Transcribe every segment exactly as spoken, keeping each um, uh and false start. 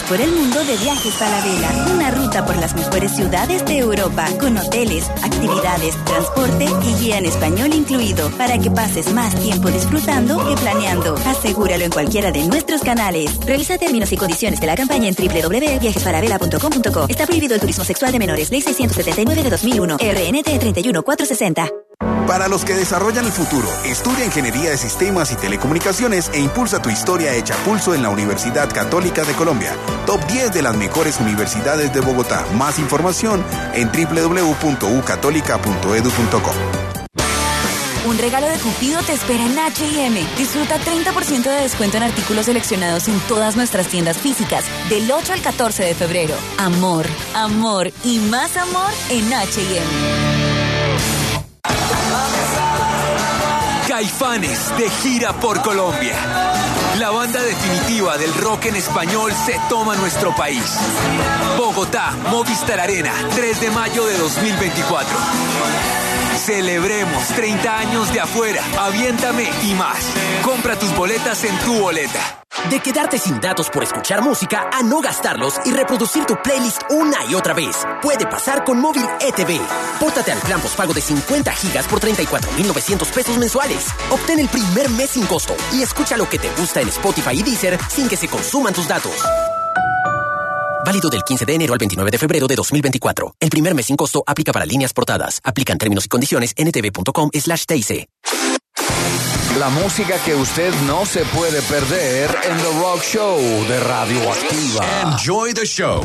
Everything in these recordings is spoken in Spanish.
por el mundo de Viajes Falabella. Una ruta por las mejores ciudades de Europa, con hoteles, actividades, transporte y guía en español incluido, para que pases más tiempo disfrutando que planeando. Asegúralo en cualquiera de nuestros canales. Revisa términos y condiciones de la campaña en doble u doble u doble u punto viajes falabella punto com punto co. Está prohibido el turismo sexual de menores. Ley seiscientos setenta y nueve de dos mil uno. R N T treinta y uno mil cuatrocientos sesenta. Para los que desarrollan el futuro, estudia Ingeniería de Sistemas y Telecomunicaciones e impulsa tu historia hecha a pulso en la Universidad Católica de Colombia. Top diez de las mejores universidades de Bogotá. Más información en doble u doble u doble u punto u católica punto e d u punto co. Un regalo de Cupido te espera en H y M. Disfruta treinta por ciento de descuento en artículos seleccionados en todas nuestras tiendas físicas del ocho al catorce de febrero. Amor, amor y más amor en H y M. Caifanes de gira por Colombia. La banda definitiva del rock en español se toma nuestro país. Bogotá, Movistar Arena, tres de mayo de dos mil veinticuatro. Celebremos treinta años de Afuera, Aviéntame y más. Compra tus boletas en Tu Boleta. De quedarte sin datos por escuchar música a no gastarlos y reproducir tu playlist una y otra vez. Puede pasar con Móvil E T V. Pórtate al plan pospago de cincuenta gigas por treinta y cuatro mil novecientos pesos mensuales. Obtén el primer mes sin costo y escucha lo que te gusta en Spotify y Deezer sin que se consuman tus datos. Válido del quince de enero al veintinueve de febrero de dos mil veinticuatro. El primer mes sin costo aplica para líneas portadas. Aplican términos y condiciones en ntv.com slash TIC. La música que usted no se puede perder en The Rock Show de Radioactiva. Enjoy the show.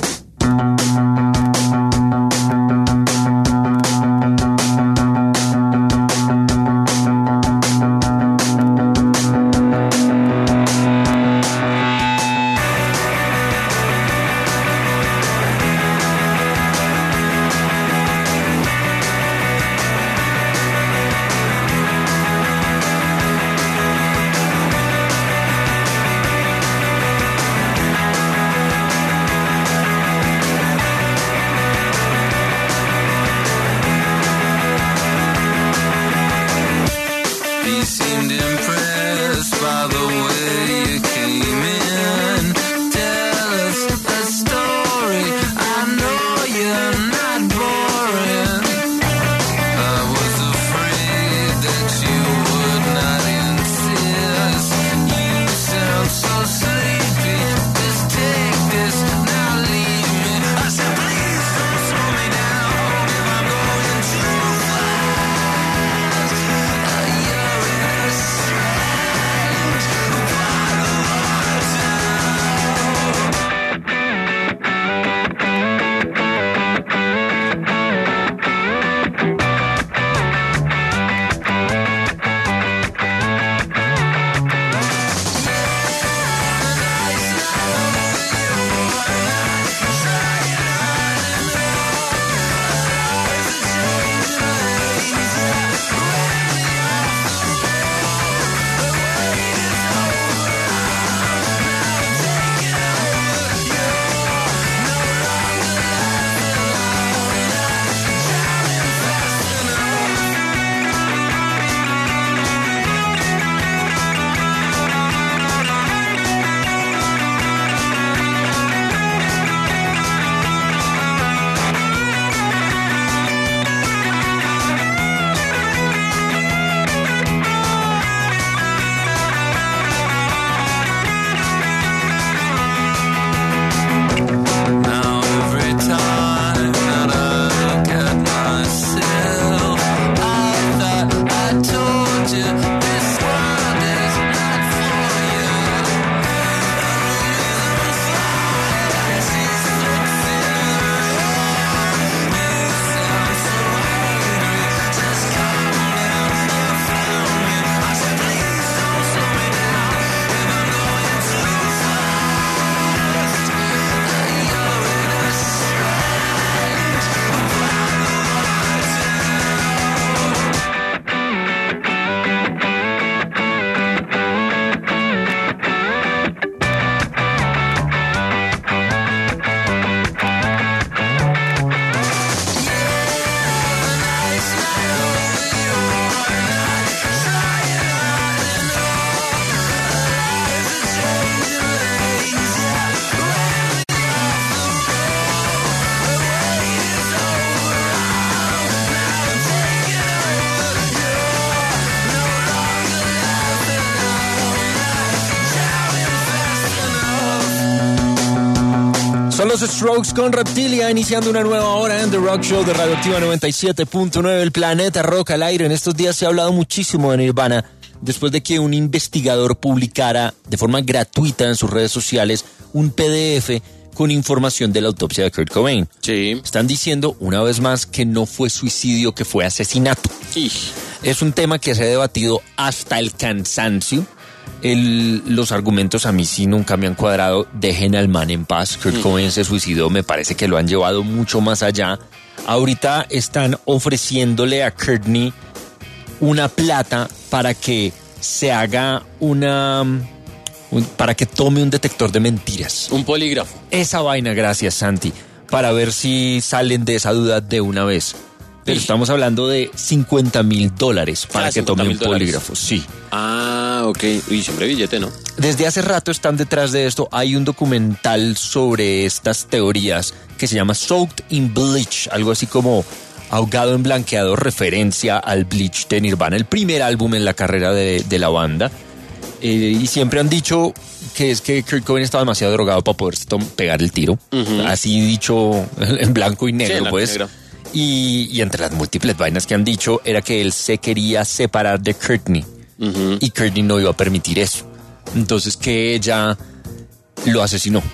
Son los Strokes con Reptilia, iniciando una nueva hora en The Rock Show de Radioactiva noventa y siete punto nueve, el planeta rock al aire. En estos días se ha hablado muchísimo de Nirvana, después de que un investigador publicara de forma gratuita en sus redes sociales un P D F con información de la autopsia de Kurt Cobain. Sí. Están diciendo una vez más que no fue suicidio, que fue asesinato. Ij. Es un tema que se ha debatido hasta el cansancio. El, los argumentos a mí sí nunca me han cuadrado. Dejen al man en paz. Kurt mm. Cobain se suicidó, me parece que lo han llevado mucho más allá. Ahorita están ofreciéndole a Courtney una plata para que se haga una... Un, para que tome un detector de mentiras. Un polígrafo. Esa vaina, gracias Santi, para ver si salen de esa duda de una vez. Pero sí, estamos hablando de cincuenta mil dólares para ah, que tome un polígrafo, sí. Ah, ok. Uy, siempre billete, ¿no? Desde hace rato están detrás de esto. Hay un documental sobre estas teorías que se llama Soaked in Bleach, algo así como ahogado en blanqueado, referencia al Bleach de Nirvana, el primer álbum en la carrera de, de la banda. Eh, y siempre han dicho que es que Kurt Cobain estaba demasiado drogado para poder pegar el tiro. Uh-huh. Así dicho en blanco y negro, sí, pues. Negro. Y, y entre las múltiples vainas que han dicho era que él se quería separar de Courtney. Uh-huh. Y Courtney no iba a permitir eso. Entonces que ella lo asesinó.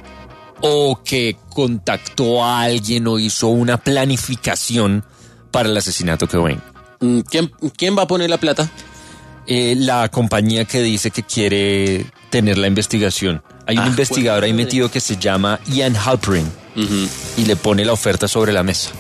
O que contactó a alguien o hizo una planificación para el asesinato de Cobain. ¿Quién, quién va a poner la plata? Eh, la compañía que dice que quiere tener la investigación. Hay un ah, investigador ahí metido que se llama Ian Halperin. Uh-huh. Y le pone la oferta sobre la mesa.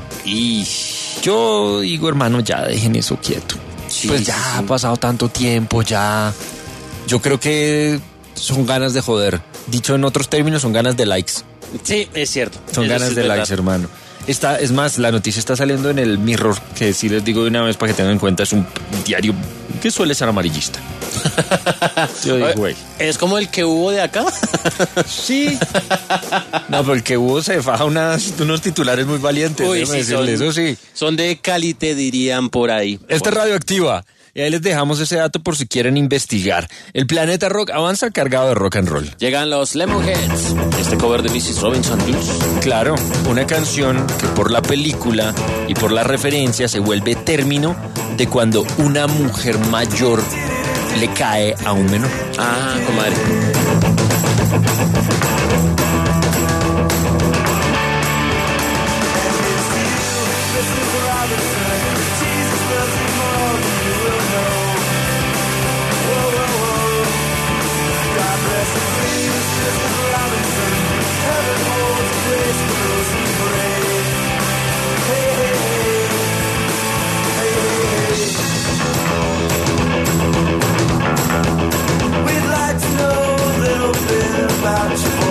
Y yo digo, hermano, ya dejen eso quieto. Sí, pues ya sí, sí. Ha pasado tanto tiempo, ya. Yo creo que son ganas de joder. Dicho en otros términos, son ganas de likes. Sí, es cierto. Son eso ganas sí de verdad. Likes, hermano. Está, es más, la noticia está saliendo en el Mirror, que sí les digo de una vez para que tengan en cuenta, es un diario que suele ser amarillista. Yo digo, güey. ¿Es como el que hubo de acá? Sí. No, pero el que hubo se faja unas, unos titulares muy valientes. Uy, sí, son, eso sí. Son de calité, dirían por ahí. Esta es Radioactiva. Y ahí les dejamos ese dato por si quieren investigar. El planeta rock avanza cargado de rock and roll. Llegan los Lemonheads, este cover de missus Robinson Blues. Claro, una canción que por la película y por la referencia se vuelve término de cuando una mujer mayor le cae a un menor. Ah, comadre. We'd like to know a little bit about you.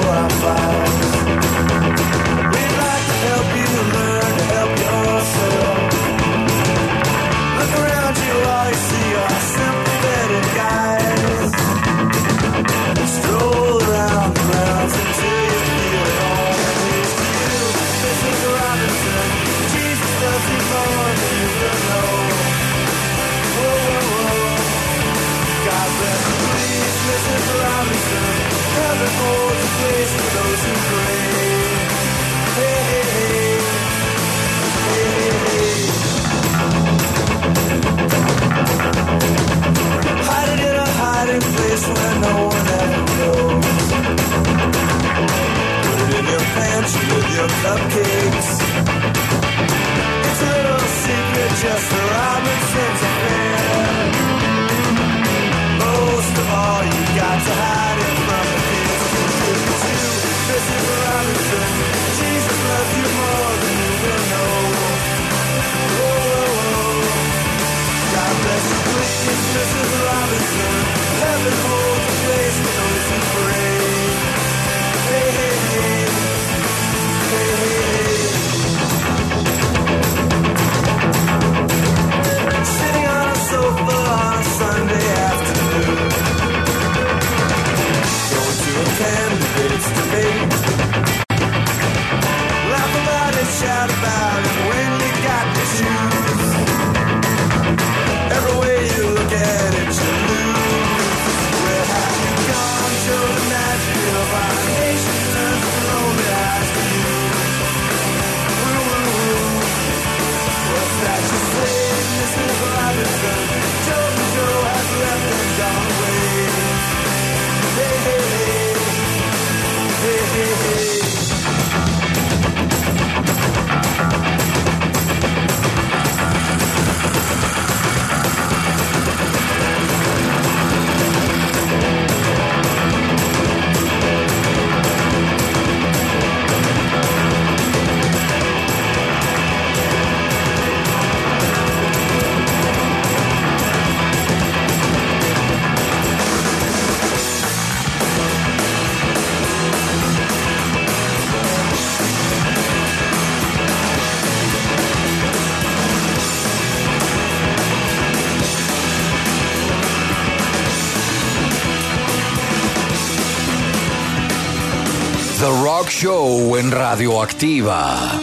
The Rock Show en Radioactiva.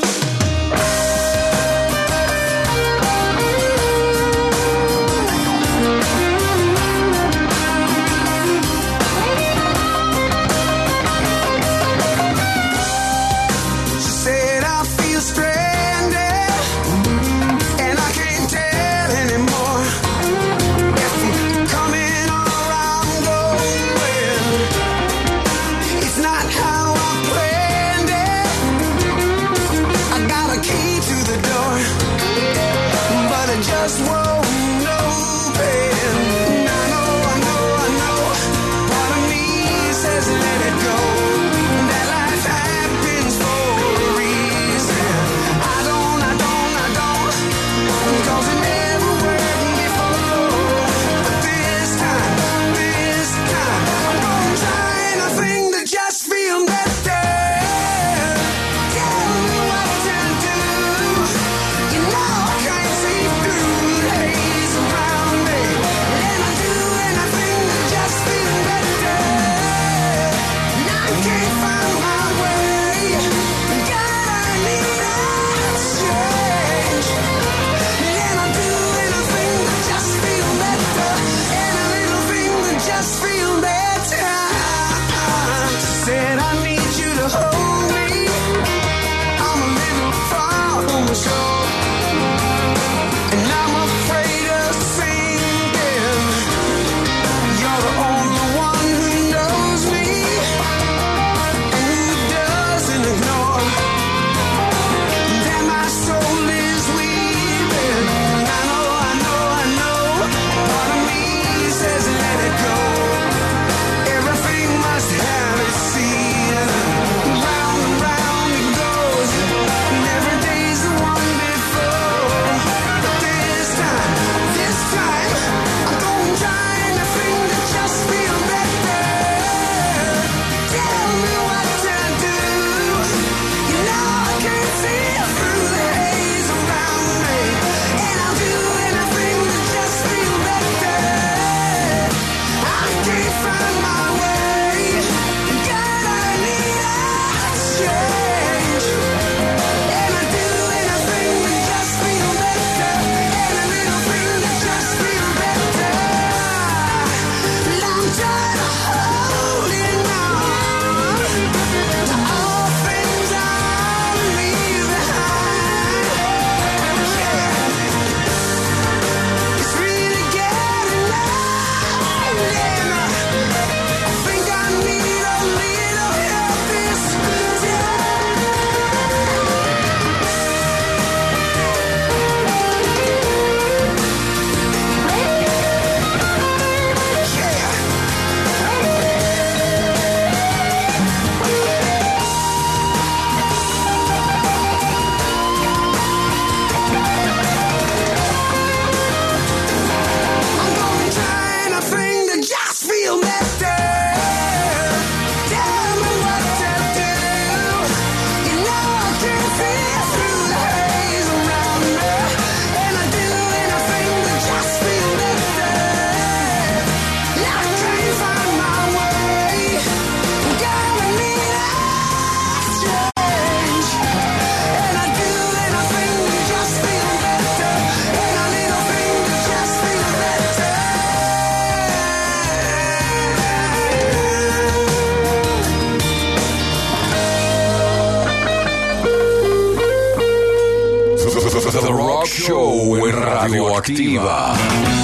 The Rock Show en Radioactiva.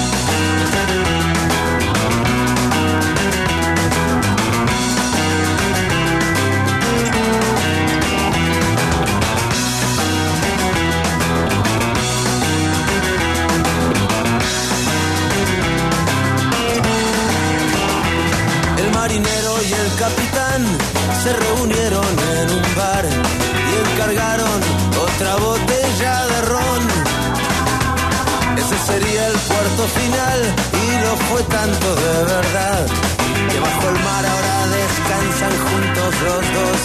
El marinero y el capitán se reunieron en un bar y encargaron otra botella de ron. Ese sería el cuarto final y lo fue tanto de verdad que bajo el mar ahora descansan juntos los dos.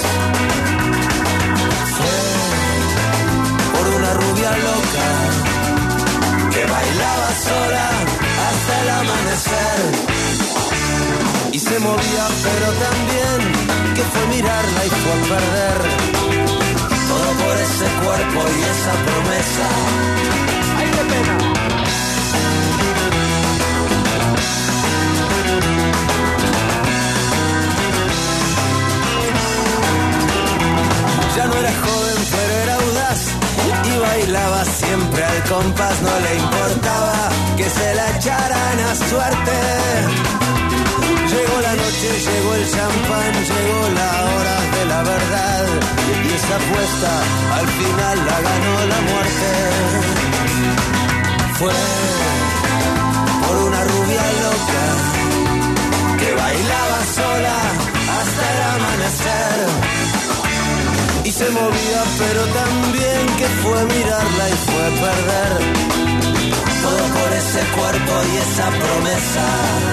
Fue por una rubia loca que bailaba sola hasta el amanecer y se movía pero también que fue mirarla y fue fue perder. Todo por ese cuerpo y esa promesa. ¡Ay, qué pena! Ya no era joven, pero era audaz y bailaba siempre al compás. No le importaba que se la echaran a suerte. Llegó la noche, llegó el champán, llegó la hora de la verdad. Y esa apuesta al final la ganó la muerte. Fue por una rubia loca que bailaba sola hasta el amanecer. Y se movía pero también que fue mirarla y fue perder. Todo por ese cuerpo y esa promesa.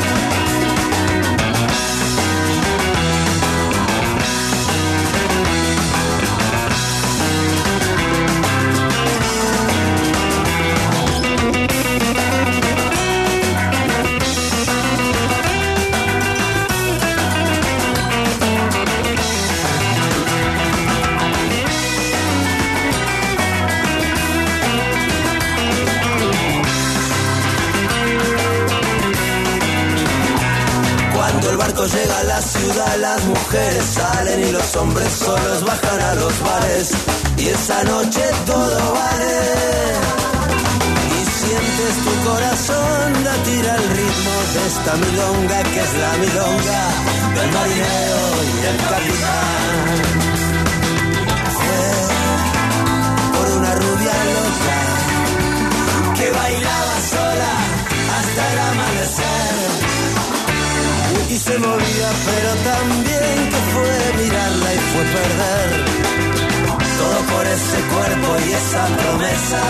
Llega a la ciudad, las mujeres salen y los hombres solos bajan a los bares. Y esa noche todo vale. Y sientes tu corazón latir al ritmo de esta milonga que es la milonga del marinero y el capitán. Fue por una rubia loca que bailaba sola hasta el amanecer. Y se movía pero también que fue mirarla y fue perder. Todo por ese cuerpo y esa promesa.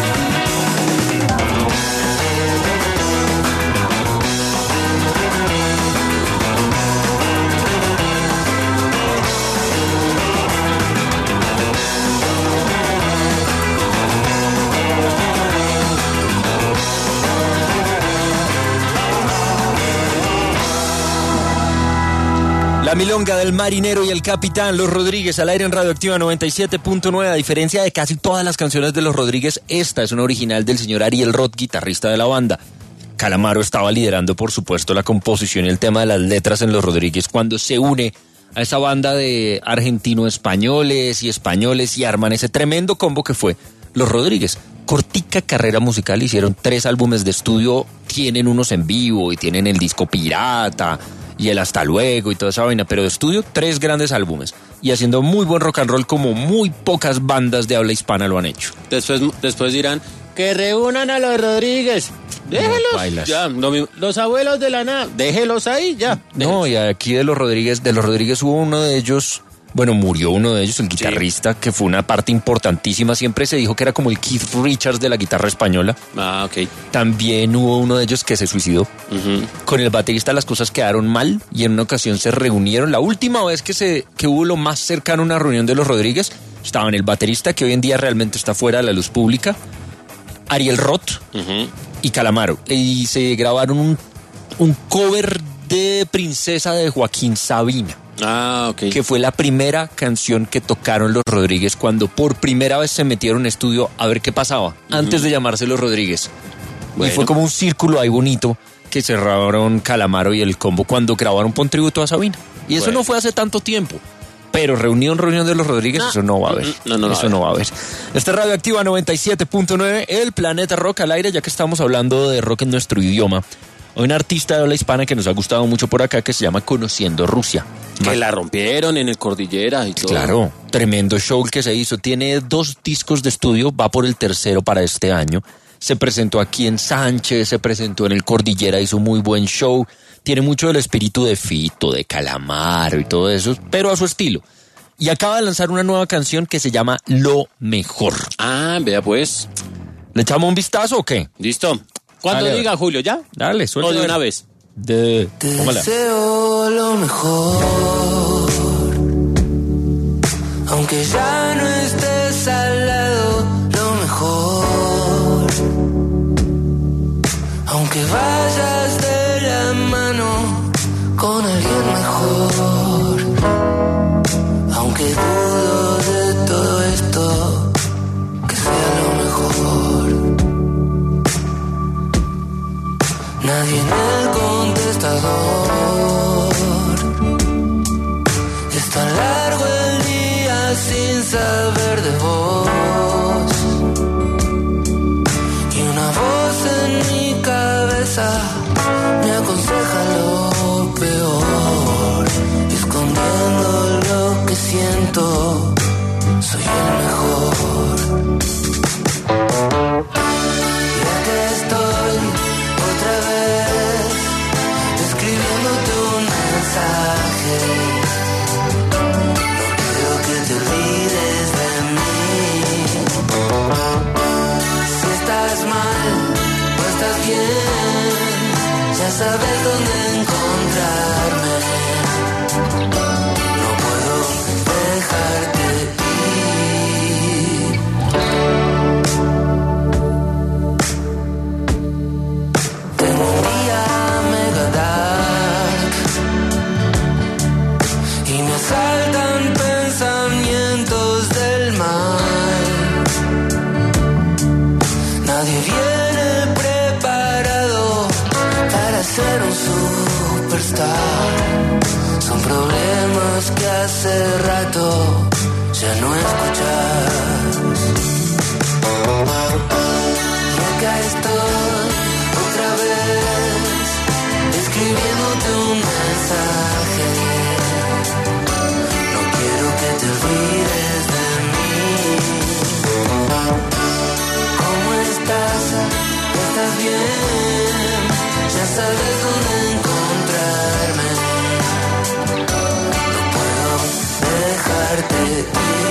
La milonga del marinero y el capitán, Los Rodríguez, al aire en Radioactiva noventa y siete punto nueve. A diferencia de casi todas las canciones de Los Rodríguez, esta es una original del señor Ariel Roth, guitarrista de la banda. Calamaro estaba liderando, por supuesto, la composición y el tema de las letras en Los Rodríguez cuando se une a esa banda de argentino-españoles y españoles y arman ese tremendo combo que fue Los Rodríguez. Cortica carrera musical, hicieron tres álbumes de estudio, tienen unos en vivo y tienen el disco Pirata y el Hasta Luego y toda esa vaina, pero de estudio, tres grandes álbumes. Y haciendo muy buen rock and roll como muy pocas bandas de habla hispana lo han hecho. Después, después dirán, que reúnan a los Rodríguez. Déjelos, no, ya, no, los abuelos de la nada, déjelos ahí, ya. Déjelos. No, y aquí de los Rodríguez, de los Rodríguez hubo uno de ellos, bueno, murió uno de ellos, el guitarrista, sí, que fue una parte importantísima. Siempre se dijo que era como el Keith Richards de la guitarra española. Ah, ok. También hubo uno de ellos que se suicidó. Uh-huh. Con el baterista las cosas quedaron mal y en una ocasión se reunieron. La última vez que, se, que hubo lo más cercano a una reunión de los Rodríguez, estaban el baterista, que hoy en día realmente está fuera de la luz pública, Ariel Roth, uh-huh, y Calamaro. Y se grabaron un, un cover de Princesa de Joaquín Sabina. Ah, ok. Que fue la primera canción que tocaron los Rodríguez cuando por primera vez se metieron en estudio a ver qué pasaba, uh-huh, antes de llamarse los Rodríguez. Bueno. Y fue como un círculo ahí bonito que cerraron Calamaro y el combo cuando grabaron Pon Tributo a Sabina. Y eso bueno. no fue hace tanto tiempo. Pero reunión, reunión de los Rodríguez, no. eso no va a haber. No, no, no eso no va a haber. Esta es Radioactiva noventa y siete punto nueve, el Planeta Rock al aire, ya que estamos hablando de rock en nuestro idioma. Hoy un artista de habla hispana que nos ha gustado mucho por acá, que se llama Conociendo Rusia. Que la rompieron en el Cordillera y todo. Claro, tremendo show que se hizo. Tiene dos discos de estudio, va por el tercero para este año. Se presentó aquí en Sánchez, se presentó en el Cordillera, hizo muy buen show. Tiene mucho del espíritu de Fito, de Calamaro y todo eso, pero a su estilo. Y acaba de lanzar una nueva canción que se llama Lo Mejor. Ah, vea pues. ¿Le echamos un vistazo o qué? Listo. Cuando Dale, diga Julio, ¿ya? Dale, suelta. O de una vez. De... Te deseo lo mejor, aunque ya no estés al lado, lo mejor, aunque vayas de la mano con alguien mejor, aunque aunque dudo de todo esto, que sea lo mejor. Nadie en el contestador. Es tan largo el día sin saber de vos. Y una voz en mi cabeza me aconseja lo peor. Escondiendo lo que siento, soy el mejor. Y aquí estoy otra vez, escribiéndote un mensaje. No quiero que te olvides de mí. Si estás mal o estás bien, ya sabes dónde encontrarme. No puedo dejarte ir. Tengo un día mega dark y me asaltan pensamientos del mal. Nadie viene preparado para ser un superstar. Son problemas que hace rato ya no escuchas. Y acá estoy otra vez, escribiéndote un mensaje. No quiero que te olvides de mí. ¿Cómo estás? ¿Estás bien? Ya sabes dónde encontrarme. No puedo dejarte ir.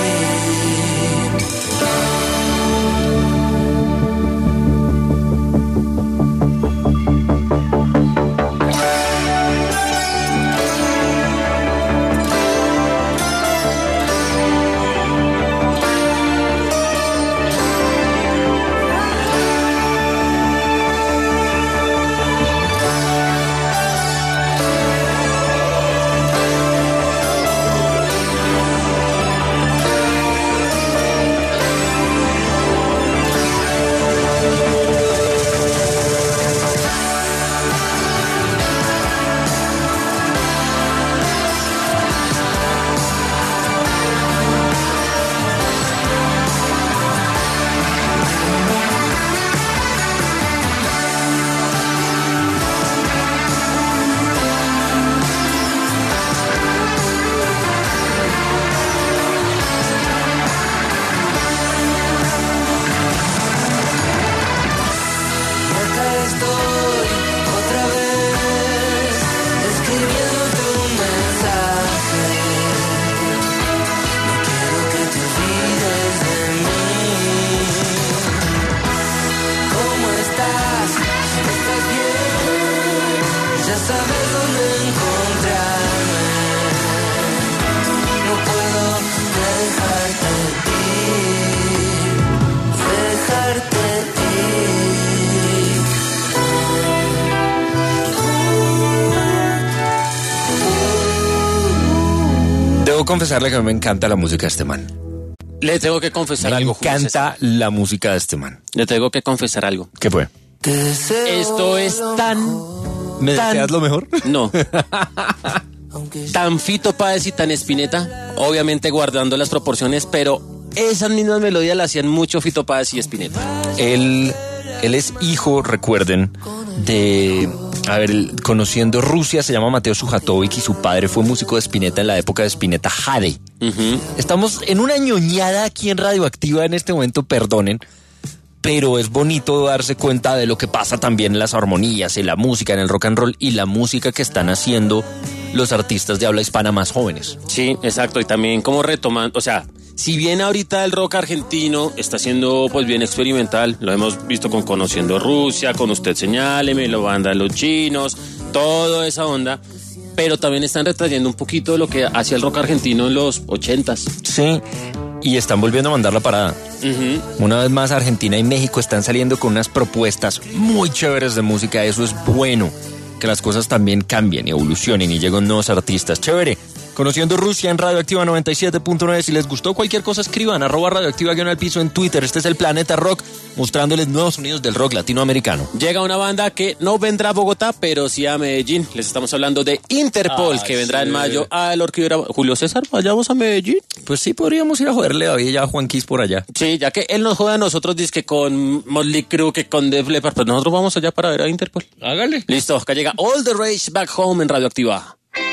Debo confesarle que a mí me encanta la música de este man. Le tengo que confesar me algo. Me encanta la música de este man. Le tengo que confesar algo. ¿Qué fue? Esto es tan... ¿Me tan, deseas lo mejor? No. Tan Fito Páez y tan Spinetta, obviamente guardando las proporciones, pero esas mismas melodías las hacían mucho Fito Páez y Spinetta. Él, él es hijo, recuerden, de... A ver, conociendo Rusia, se llama Mateo Sujatovic y su padre fue músico de Spinetta en la época de Spinetta Jade. Uh-huh. Estamos en una ñoñada aquí en Radioactiva en este momento, perdonen, pero es bonito darse cuenta de lo que pasa también en las armonías, en la música, en el rock and roll y la música que están haciendo los artistas de habla hispana más jóvenes. Sí, exacto, y también como retomando, o sea, si bien ahorita el rock argentino está siendo pues bien experimental, lo hemos visto con Conociendo Rusia, con Usted Señáleme, la banda de los chinos, toda esa onda, pero también están retrayendo un poquito de lo que hacía el rock argentino en los ochentas. Sí, y están volviendo a mandar la parada. Uh-huh. Una vez más, Argentina y México están saliendo con unas propuestas muy chéveres de música, eso es bueno, que las cosas también cambien y evolucionen y lleguen nuevos artistas. Chévere. Conociendo Rusia en Radioactiva noventa y siete punto nueve. Si les gustó cualquier cosa, escriban arroba radioactiva guión al piso en Twitter. Este es el Planeta Rock, mostrándoles nuevos sonidos del rock latinoamericano. Llega una banda que no vendrá a Bogotá, pero sí a Medellín. Les estamos hablando de Interpol, ah, que vendrá sí. en mayo al Orquídea. Julio César, ¿vayamos a Medellín? Pues sí, podríamos ir a joderle a ya a Juan Quis por allá. Sí, ya que él nos joda a nosotros, dice que con Motley Crue, que con Def Leppard, pues nosotros vamos allá para ver a Interpol. Hágale. Listo, acá llega All the Rage Back Home en Radioactiva.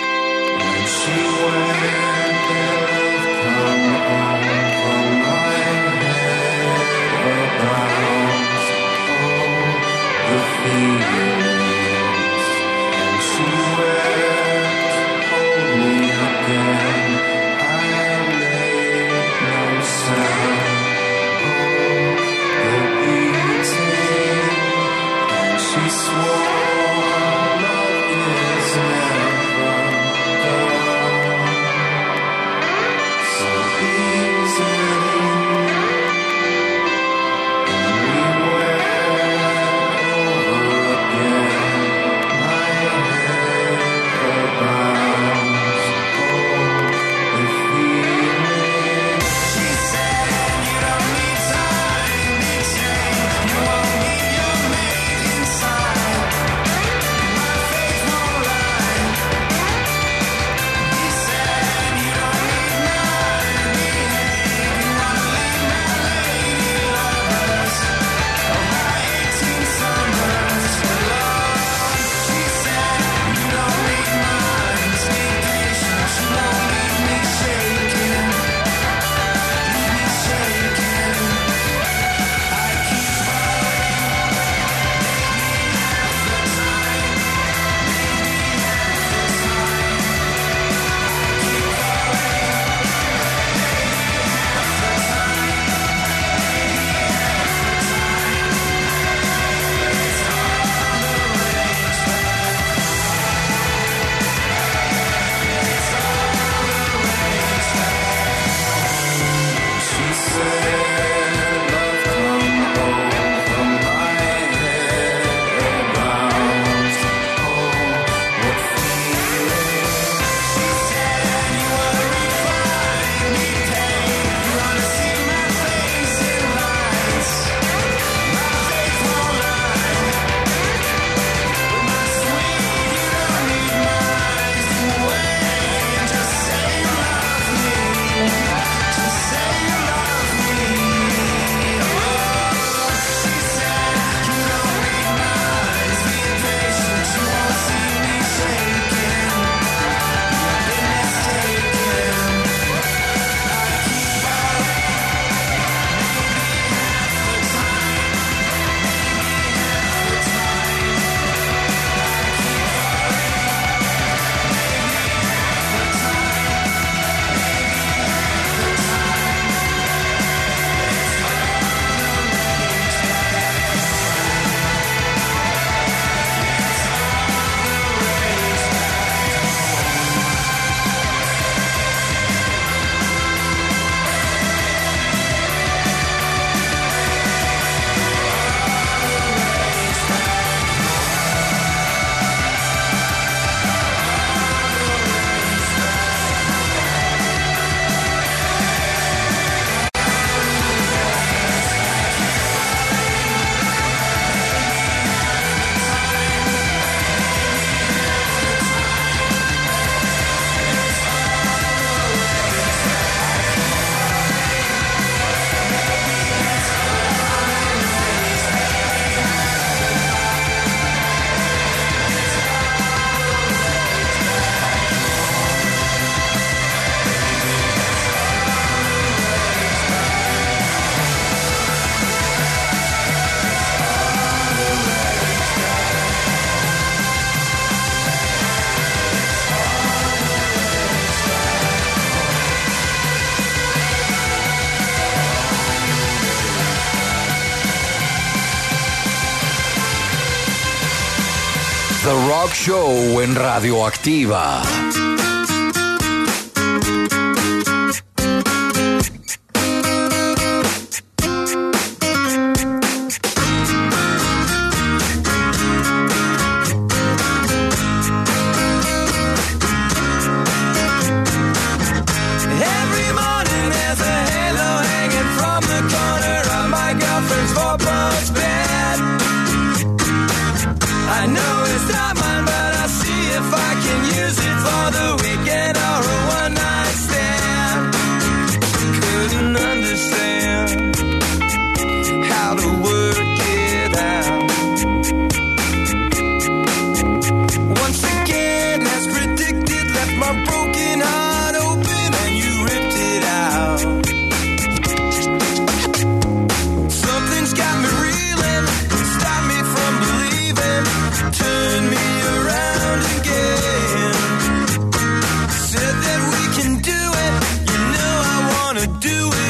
The Rock Show en Radioactiva.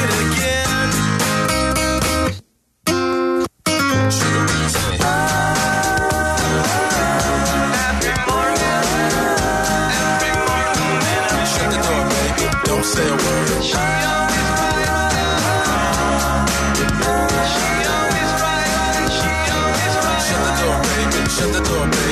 it again. Every morning, every morning, shut the door, baby. Don't say a word. She always right. She always right. She always right. Shut the door, baby. Shut the door, baby.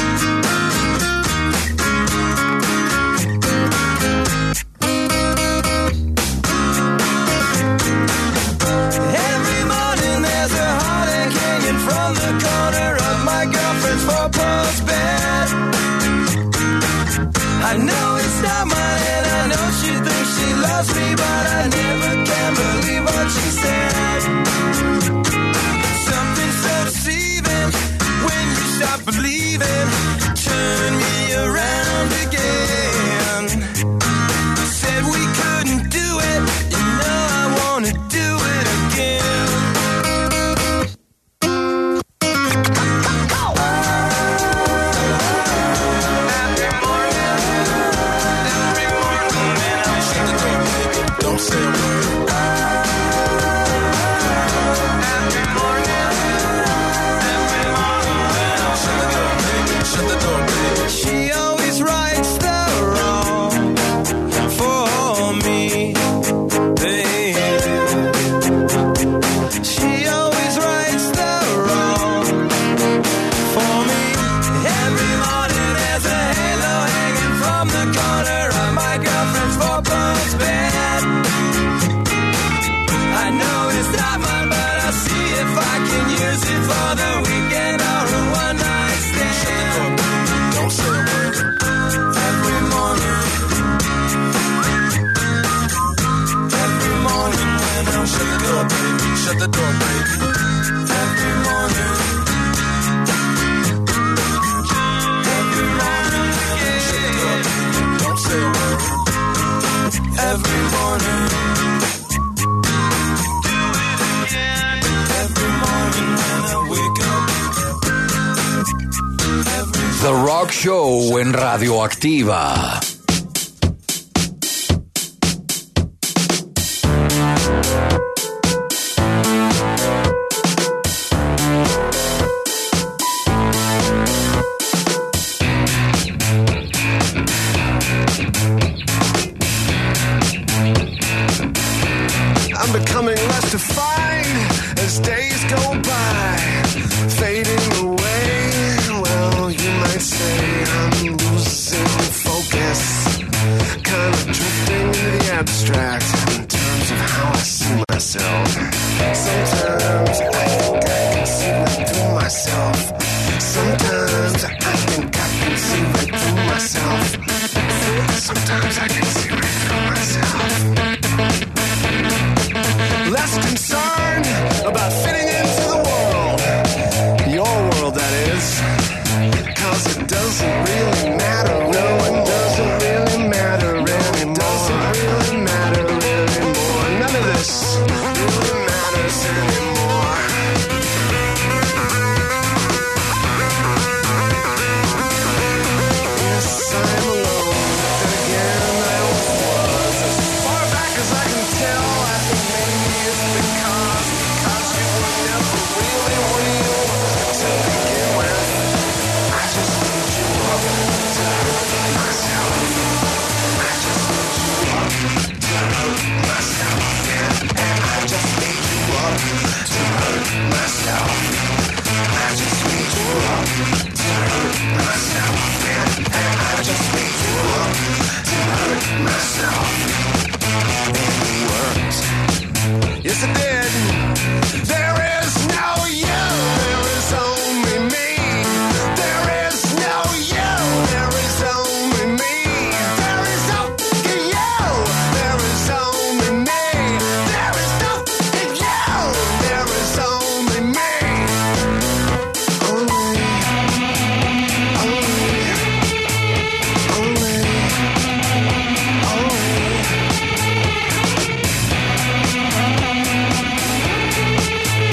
Every morning there's a heartache hanging from the corner of my girlfriend's four-post bed. I know it's not mine and I know she thinks she loves me, but I never can believe what she said. Something so deceiving when you stop believing. Turn me around again. Said we couldn't do it, and now I wanna do it again. Every morning, every morning, shut the door, baby. Don't say a word. Every morning, every morning, shut the door, baby. Shut the door, baby. She always rights the wrong for me, baby. She always rights the wrong for me. Every morning there's a halo hanging from the corner of my girlfriend's four-post bed. I know it's not mine, but I'll see if I can use it for the weekend or a one-night stand. Don't say a word. Every morning, every morning when I'm shut the door, baby. Shut the door, baby. Every morning, every morning, shut the door, baby. Don't say a word. Every morning, do it again. Every morning when I wake up. Every The Rock Show en Radioactiva. I'm becoming less defined as days go by, fading away. Well, you might say I'm losing focus, kind of drifting into the abstract in terms of how I see myself. Sometimes I think I can see right through myself. Sometimes I think I can see right through myself. Sometimes I can see right through myself. Less concerned about fitting into the world, your world that is, 'cause it doesn't really matter. No, it doesn't really matter anymore. It doesn't really matter anymore. None of this really matters anymore. Yes, I'm alone, but again I always was. As far back as I can tell, I think maybe it's because, because you were never really real to begin with. I just need you up to hurt myself. I just need you up to hurt myself. Yeah. And I just need you up to hurt myself. I just need you up to hurt myself. Yeah. And I just need you up to hurt myself. And it worked. Yes, it did. There is no you. There is only me. There is no you. There is only me. There is only you. There is only me. There is nothing you. There is only me. Only. Only. Only. Only.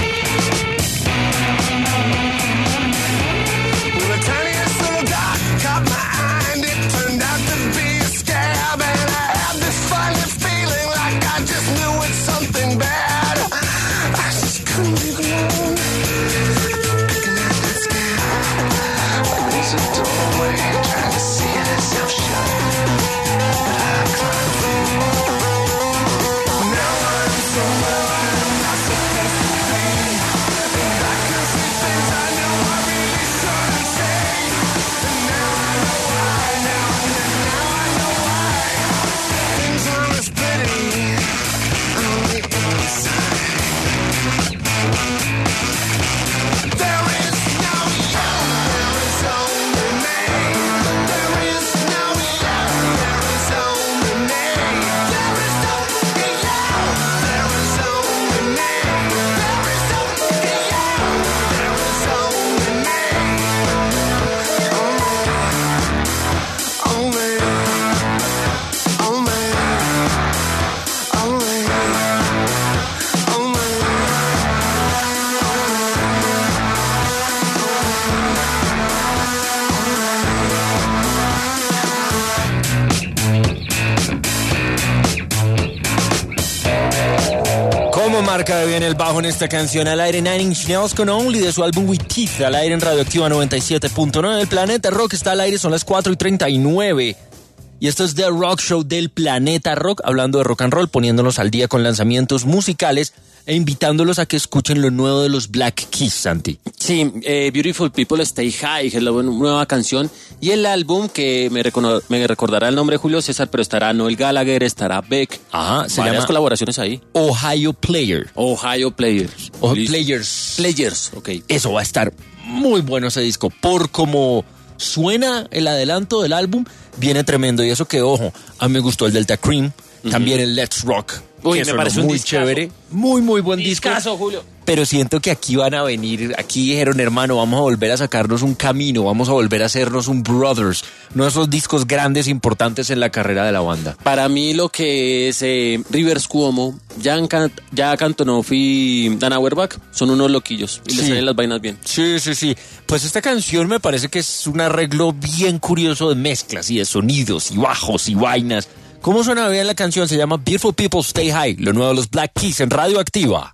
Como marca de bien el bajo en esta canción al aire, Nine Inch Nails con Only de su álbum With Teeth al aire en Radioactiva noventa y siete punto nueve. El Planeta Rock está al aire, son las cuatro y treinta y nueve. Y esto es The Rock Show del Planeta Rock, hablando de rock and roll, poniéndonos al día con lanzamientos musicales e invitándolos a que escuchen lo nuevo de los Black Keys, Santi. Sí, eh, Beautiful People Stay High, que es la nueva canción, y el álbum que me, recono- me recordará el nombre de Julio César, pero estará Noel Gallagher, estará Beck. Ajá, se varias llama colaboraciones ahí. Ohio Player. Ohio Players. Ohio Players. Players, ok. Eso va a estar muy bueno ese disco, por como suena el adelanto del álbum, viene tremendo. Y eso que, ojo, a mí me gustó el Delta Cream, uh-huh. también el Let's Rock. Uy, que me parece un muy discazo. Chévere, muy muy buen disco. Discazo, Julio. Pero siento que aquí van a venir, aquí dijeron, hermano, vamos a volver a sacarnos un camino, vamos a volver a hacernos un Brothers, no esos discos grandes importantes en la carrera de la banda. Para mí lo que es eh, Rivers Cuomo, Jan, Can- Jack Antonoff y Dan Auerbach son unos loquillos y Sí. les salen las vainas bien. Sí, sí, sí. Pues esta canción me parece que es un arreglo bien curioso de mezclas y de sonidos y bajos y vainas. ¿Cómo suena bien la canción? Se llama Beautiful People Stay High, lo nuevo de los Black Keys en Radioactiva.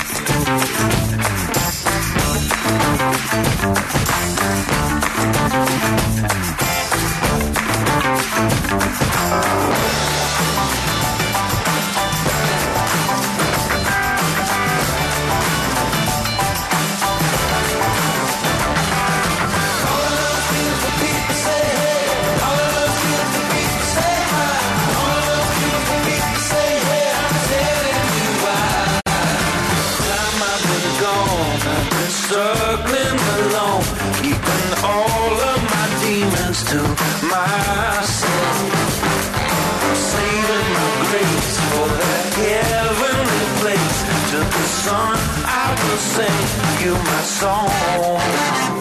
Struggling alone, keeping all of my demons to myself, saving my grace for that heavenly place. To the sun I will sing you my song.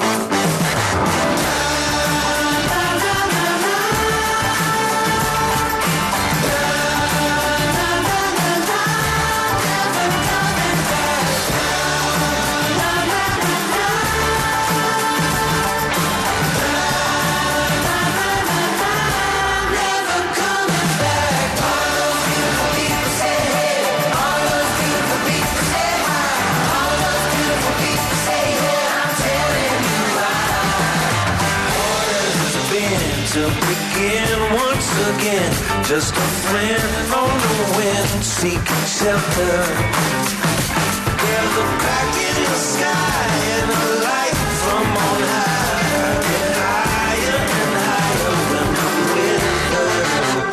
To begin once again, just a friend on the wind, seeking shelter. There's a crack in the sky and a light from on high, get higher and higher when the wind blows.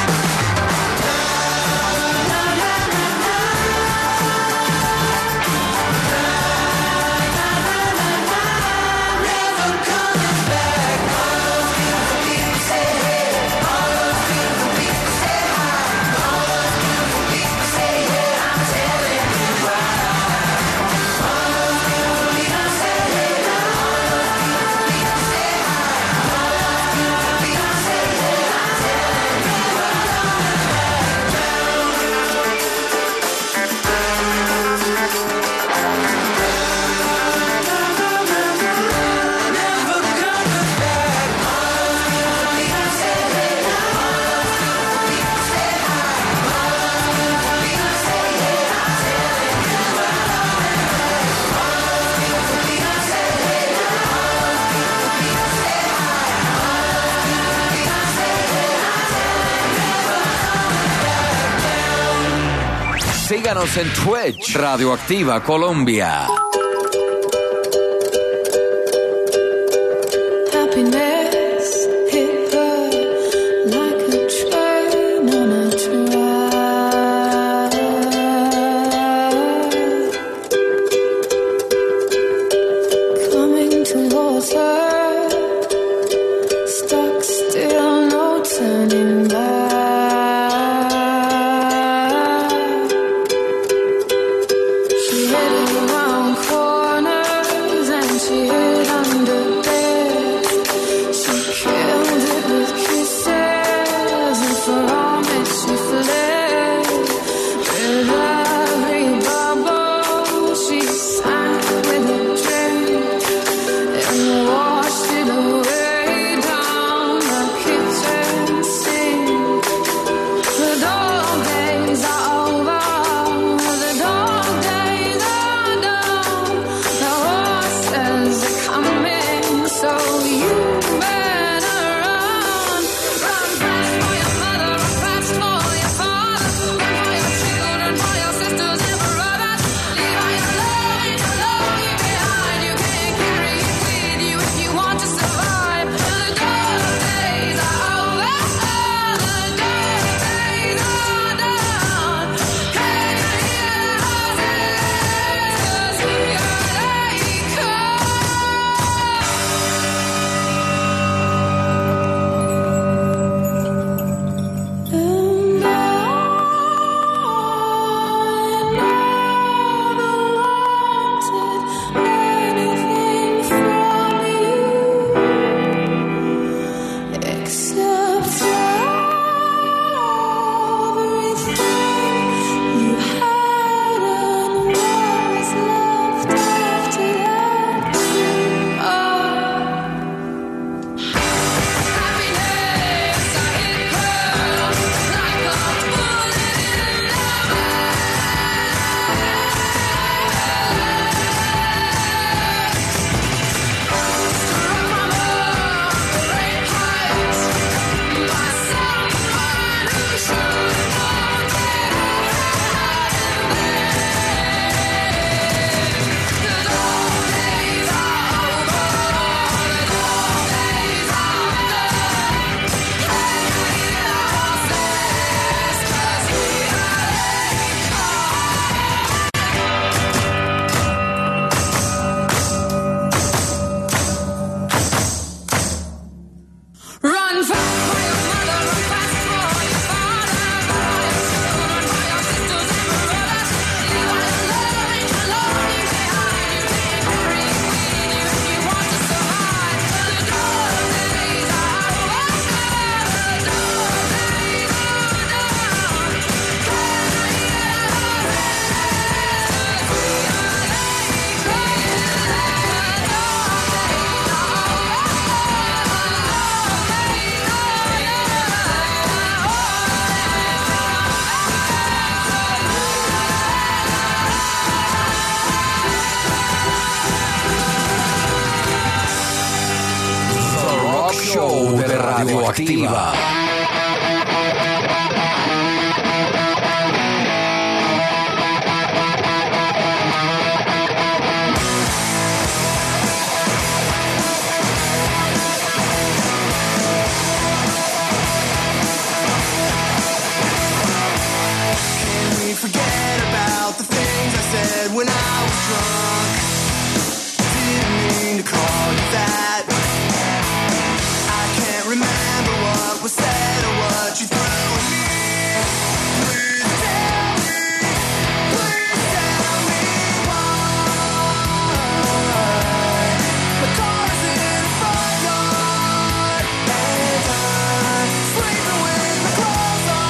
Never coming back. Síganos en Twitch, Radioactiva Colombia. Happiness hit her like a train on a track. Coming towards her, stuck still, no turning back. She headed around Radioactiva. Forget about the things I said when I was drunk. Didn't mean to call you that. I can't remember what was said or what you threw at me. Please tell me, please tell me why. The car is in the front yard and I'm sleeping with my clothes on.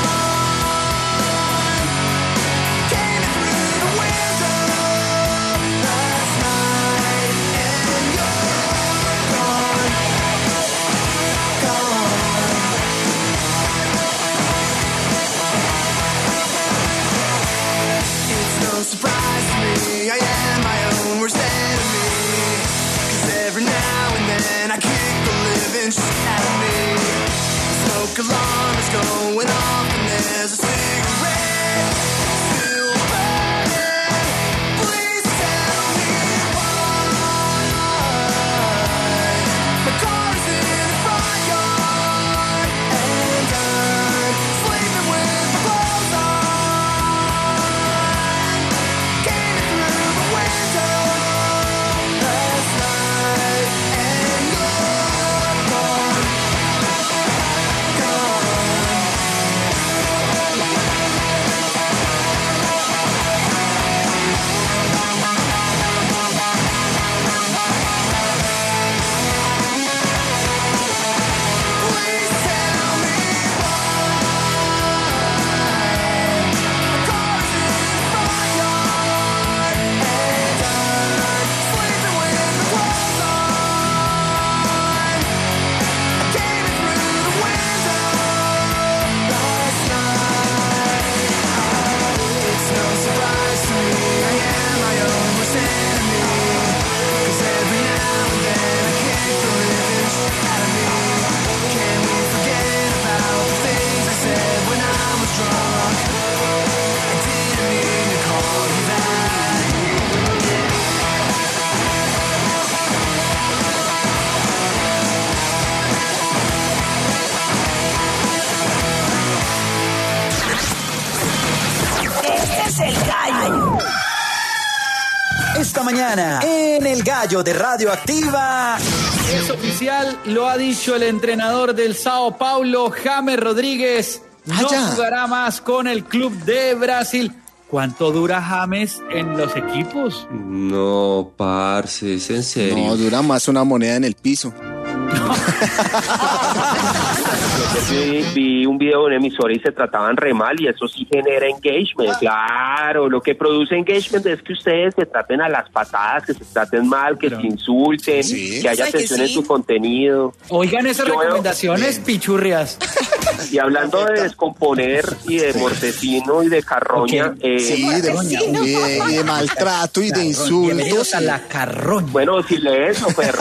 Came in through the window last night and you're gone, gone. It's no surprise to me, I am my own worst enemy. 'Cause every now and then I kick the living shit out of me. The smoke alarm is going off and there's a cigarette still burning. Please tell me why. The car's in the front yard and I'm sleeping with my clothes on. Came in through the window last night and you're gone, gone. Please tell me why. The car's in the front yard and I'm sleeping with my clothes on. Came in through the window last night. It's no surprise to me, I am my own worst enemy. 'Cause every now and then I kick the living shit out of me. Can we forget about the things I said when I was drunk? I didn't mean to call you that. Este es el gallo. Esta mañana, en el gallo de Radioactiva. Es oficial, lo ha dicho el entrenador del Sao Paulo, James Rodríguez. No Vaya. jugará más con el club de Brasil. ¿Cuánto dura James en los equipos? No, parce, es en serio. No, dura más una moneda en el piso. Vi, vi un video de una emisora y se trataban re mal y eso sí genera engagement. Claro, lo que produce engagement es que ustedes se traten a las patadas, que se traten mal, que se insulten, Sí. que haya Ay, que tensión sí. en su contenido. Oigan esas Yo veo- recomendaciones, pichurrias. Y hablando de descomponer y de mortecino y de carroña, Ok. eh, Sí, de, y de, y de maltrato y de insultos. a la carroña. Bueno, si le eso, perro.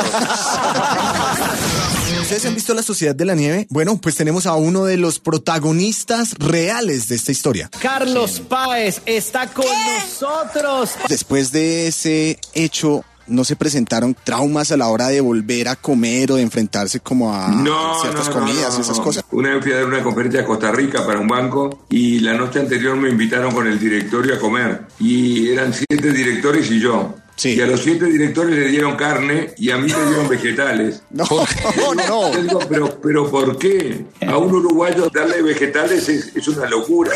¿Ustedes han visto La Sociedad de la Nieve? Bueno, pues tenemos a uno de los protagonistas reales de esta historia. Carlos Páez está con nosotros. Después de ese hecho, ¿no se presentaron traumas a la hora de volver a comer o de enfrentarse como a No, ciertas no, no, comidas no, y esas no. cosas? Una vez fui a dar una conferencia a Costa Rica para un banco y la noche anterior me invitaron con el directorio a comer y eran siete directores y yo. Y a los siete directores le dieron carne y a mí me dieron vegetales. No, no. Yo digo, pero, pero ¿por qué? A un uruguayo darle vegetales es, es una locura.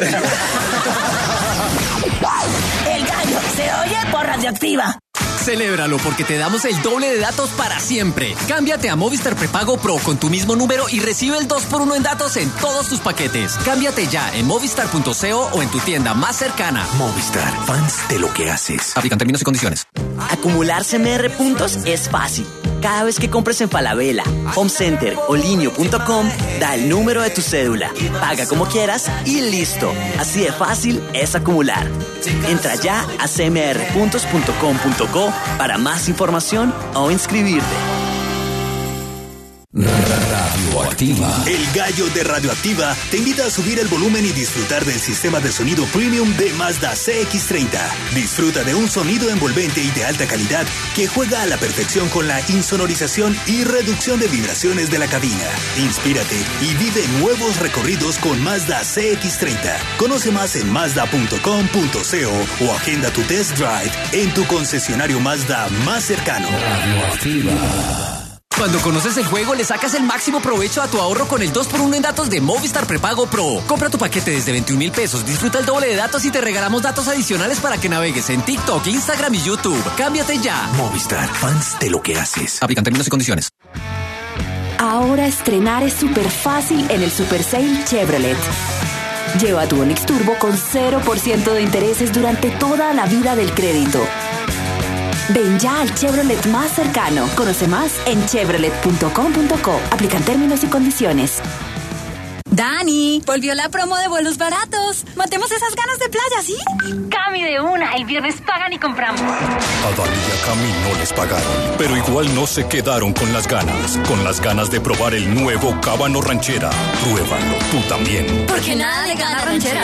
El gallo se oye por Radioactiva. Celébralo porque te damos el doble de datos para siempre. Cámbiate a Movistar Prepago Pro con tu mismo número y recibe el dos por uno en datos en todos tus paquetes. Cámbiate ya en movistar punto co o en tu tienda más cercana. Movistar, fans de lo que haces. Aplican términos y condiciones. Acumular C M R puntos es fácil. Cada vez que compres en Falabella, Home Center o linio punto com, da el número de tu cédula, paga como quieras y listo. Así de fácil es acumular. Entra ya a c m r puntos punto com punto co para más información o inscribirte. Radioactiva. El gallo de Radioactiva te invita a subir el volumen y disfrutar del sistema de sonido premium de Mazda C X treinta. Disfruta de un sonido envolvente y de alta calidad que juega a la perfección con la insonorización y reducción de vibraciones de la cabina. Inspírate y vive nuevos recorridos con Mazda C X treinta. Conoce más en mazda punto com punto co o agenda tu test drive en tu concesionario Mazda más cercano. Radioactiva. Cuando conoces el juego, le sacas el máximo provecho a tu ahorro con el dos por uno en datos de Movistar Prepago Pro. Compra tu paquete desde veintiún mil pesos, disfruta el doble de datos y te regalamos datos adicionales para que navegues en TikTok, Instagram y YouTube. ¡Cámbiate ya! Movistar, fans de lo que haces. Aplican términos y condiciones. Ahora estrenar es súper fácil en el Super Sale Chevrolet. Lleva tu Onix Turbo con cero por ciento de intereses durante toda la vida del crédito. Ven ya al Chevrolet más cercano. Conoce más en chevrolet punto com punto co. Aplican términos y condiciones. Dani, volvió la promo de vuelos baratos. Matemos esas ganas de playa, ¿sí? Cami de una, el viernes pagan y compramos. A Dani y a Cami no les pagaron, pero igual no se quedaron con las ganas. Con las ganas de probar el nuevo Cábano Ranchera. Pruébalo tú también. Porque nada le gana ranchera.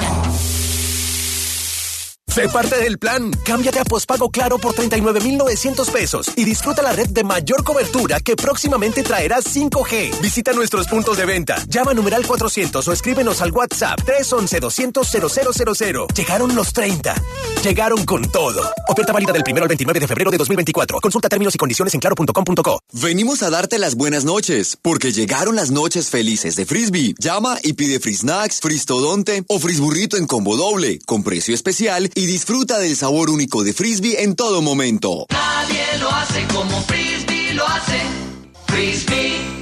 Sé parte del plan. Cámbiate a postpago Claro por treinta y nueve mil novecientos pesos y disfruta la red de mayor cobertura que próximamente traerá cinco G. Visita nuestros puntos de venta. Llama a numeral cuatrocientos o escríbenos al WhatsApp tres once doscientos cero cero cero cero. Llegaron los treinta. Llegaron con todo. Oferta válida del primero al veintinueve de febrero de dos mil veinticuatro. Consulta términos y condiciones en claro punto com punto co. Venimos a darte las buenas noches, porque llegaron las noches felices de Frisbee. Llama y pide Free Snacks, Fristodonte o Frisburrito en combo doble, con precio especial y disfruta del sabor único de Frisbee en todo momento. Nadie lo hace como Frisbee lo hace. Frisbee.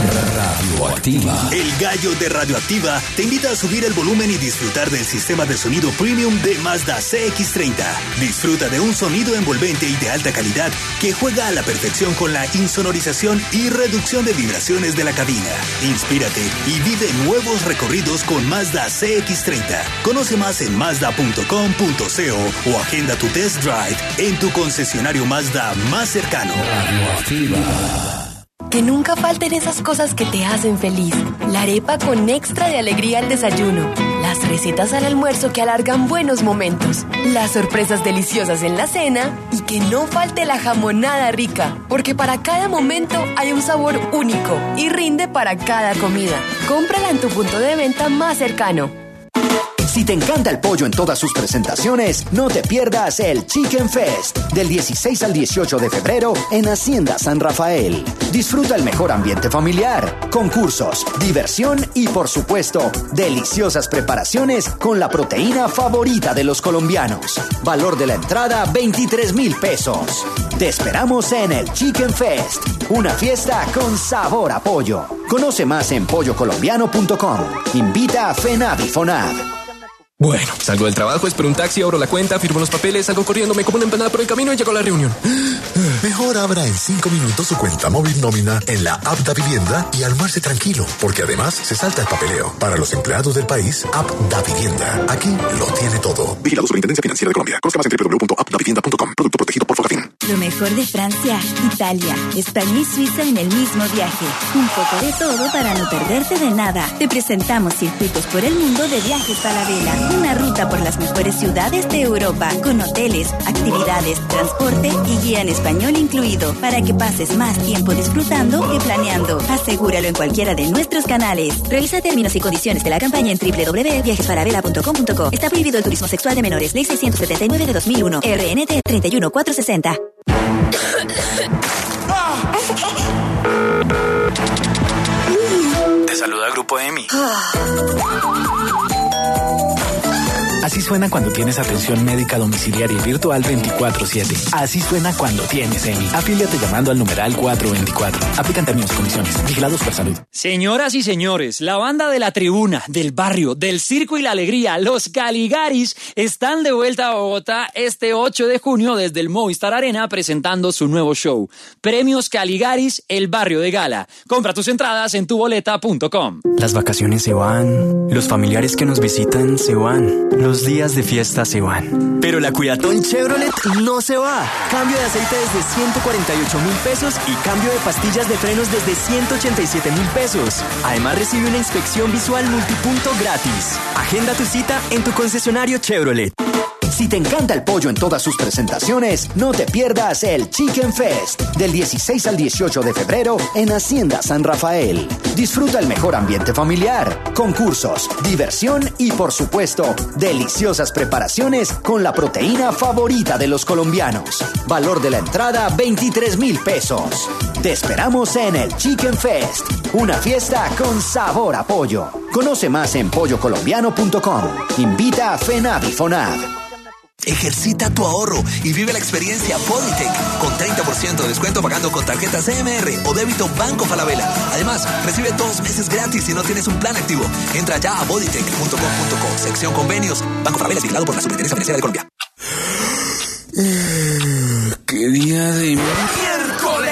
Radioactiva. El gallo de Radioactiva te invita a subir el volumen y disfrutar del sistema de sonido premium de Mazda C X treinta. Disfruta de un sonido envolvente y de alta calidad que juega a la perfección con la insonorización y reducción de vibraciones de la cabina. Inspírate y vive nuevos recorridos con Mazda C X treinta. Conoce más en mazda punto com punto co o agenda tu test drive en tu concesionario Mazda más cercano. Radioactiva. Que nunca falten esas cosas que te hacen feliz. La arepa con extra de alegría al desayuno. Las recetas al almuerzo que alargan buenos momentos. Las sorpresas deliciosas en la cena. Y que no falte la jamonada rica. Porque para cada momento hay un sabor único. Y rinde para cada comida. Cómprala en tu punto de venta más cercano. Si te encanta el pollo en todas sus presentaciones, no te pierdas el Chicken Fest del dieciséis al dieciocho de febrero en Hacienda San Rafael. Disfruta el mejor ambiente familiar, concursos, diversión y, por supuesto, deliciosas preparaciones con la proteína favorita de los colombianos. Valor de la entrada, veintitrés mil pesos. Te esperamos en el Chicken Fest, una fiesta con sabor a pollo. Conoce más en pollo colombiano punto com. Invita a FENAV y FONAV. Bueno, salgo del trabajo, espero un taxi, abro la cuenta, firmo los papeles, salgo corriendo, me como una empanada por el camino y llego a la reunión. Mejor abra en cinco minutos su cuenta móvil nómina en la app Da Vivienda y almuerce tranquilo, porque además se salta el papeleo. Para los empleados del país, app Da Vivienda. Aquí lo tiene todo. Vigilado Superintendencia Financiera de Colombia. Conozca más en doble u doble u doble u punto app da vivienda punto com. Producto protegido por Fogafín. Lo mejor de Francia, Italia, España y Suiza en el mismo viaje. Un poco de todo para no perderte de nada. Te presentamos circuitos por el mundo de Viajes Falabella. Una ruta por las mejores ciudades de Europa, con hoteles, actividades, transporte y guía en español incluido, para que pases más tiempo disfrutando que planeando. Asegúralo en cualquiera de nuestros canales. Revisa términos y condiciones de la campaña en doble u doble u doble u punto viajes falabella punto com punto co. Está prohibido el turismo sexual de menores. Ley seiscientos setenta y nueve de dos mil uno. R N T treinta y uno cuatrocientos sesenta. Te saluda Grupo EMI. Así suena cuando tienes atención médica domiciliaria y virtual veinticuatro siete. Así suena cuando tienes EMI. Afíliate llamando al numeral cuatrocientos veinticuatro. Aplican términos y condiciones. Vigilados por salud. Señoras y señores, la banda de la tribuna, del barrio, del circo y la alegría, los Caligaris, están de vuelta a Bogotá este ocho de junio desde el Movistar Arena presentando su nuevo show. Premios Caligaris, el barrio de gala. Compra tus entradas en tu boleta punto com. Las vacaciones se van. Los familiares que nos visitan se van. Los días de fiesta se van, pero la Cuidatón Chevrolet no se va. Cambio de aceite desde ciento cuarenta y ocho mil pesos y cambio de pastillas de frenos desde ciento ochenta y siete mil pesos. Además recibe una inspección visual multipunto gratis. Agenda tu cita en tu concesionario Chevrolet. Si te encanta el pollo en todas sus presentaciones, no te pierdas el Chicken Fest del dieciséis al dieciocho de febrero en Hacienda San Rafael. Disfruta el mejor ambiente familiar, concursos, diversión y, por supuesto, deliciosas preparaciones con la proteína favorita de los colombianos. Valor de la entrada, veintitrés mil pesos. Te esperamos en el Chicken Fest, una fiesta con sabor a pollo. Conoce más en pollo colombiano punto com. Invita a FENAV y FONAV. Ejercita tu ahorro y vive la experiencia Bodytech con treinta por ciento de descuento pagando con tarjeta C M R o débito Banco Falabella. Además, recibe dos meses gratis si no tienes un plan activo. Entra ya a bodytech punto com punto co, sección convenios. Banco Falabella es vigilado por la Superintendencia Financiera de Colombia. ¡Qué día de miércoles!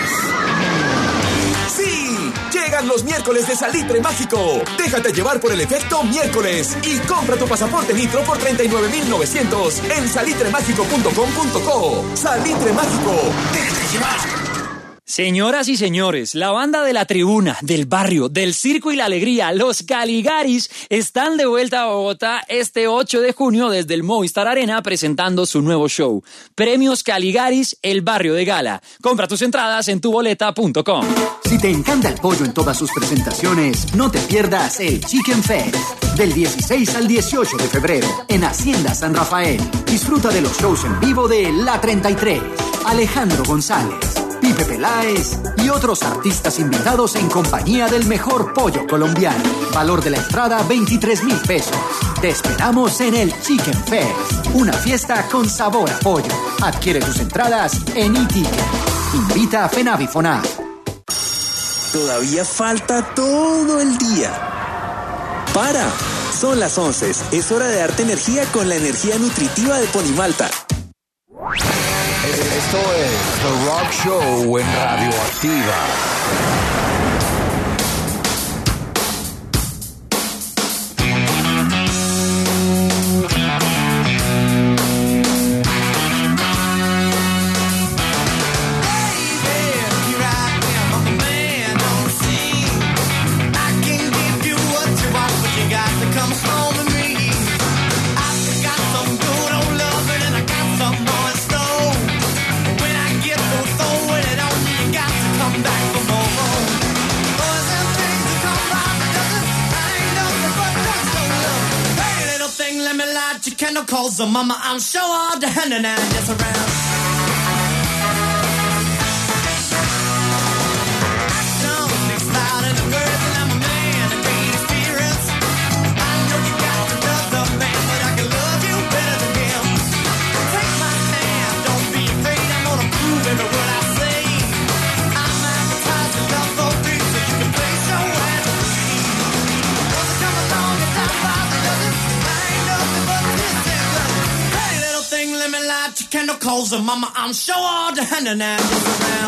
¡Sí! Llegan los miércoles de Salitre Mágico. Déjate llevar por el efecto miércoles y compra tu pasaporte Nitro por treinta y nueve mil novecientos en salitre mágico punto com punto co. Salitre Mágico. Déjate llevar. Señoras y señores, la banda de la tribuna, del barrio, del circo y la alegría, los Caligaris, están de vuelta a Bogotá este ocho de junio desde el Movistar Arena presentando su nuevo show. Premios Caligaris, el barrio de gala. Compra tus entradas en tu boleta punto com. Si te encanta el pollo en todas sus presentaciones, no te pierdas el Chicken Fest del dieciséis al dieciocho de febrero en Hacienda San Rafael. Disfruta de los shows en vivo de La treinta y tres, Alejandro González, Pipe Peláez y otros artistas invitados en compañía del mejor pollo colombiano. Valor de la entrada, veintitrés mil pesos. Te esperamos en el Chicken Fest, una fiesta con sabor a pollo. Adquiere tus entradas en eTicket. Invita a FENAV y FONAV. Todavía falta todo el día. ¡Para! Son las once. Es hora de darte energía con la energía nutritiva de Ponimalta. Esto es The Rock Show en Radioactiva. Candle calls the mama, I'm sure all the hand and just around. Action speaks louder than words, and I'm a man of great experience. I know you got another man, but I can love you better than him. Take my hand, don't be afraid, I'm gonna prove every word I say. I'm advertising love for free, so you can place your hands on me. Doesn't come along and top five, it doesn't. I ain't nothing but let me light your candle calls her mama, I'm sure all the hand and hand is around.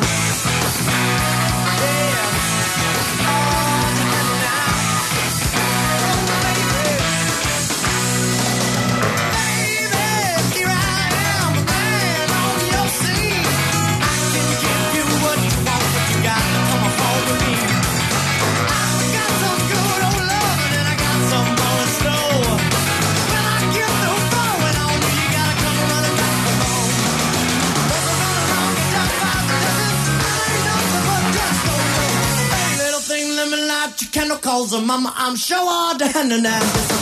Yeah. All the hand and hand. Oh, baby. Baby, here I am, a man on your scene. I can give you what you want, but you got to come home with me. I got some good old loving and I got some more in store. When I get through throwing on you, you gotta come running back for more. Doesn't run around the top five, doesn't. I ain't nothing but just so low. Hey, little thing, let me light your candle calls her mama, I'm sure all the hand and hand.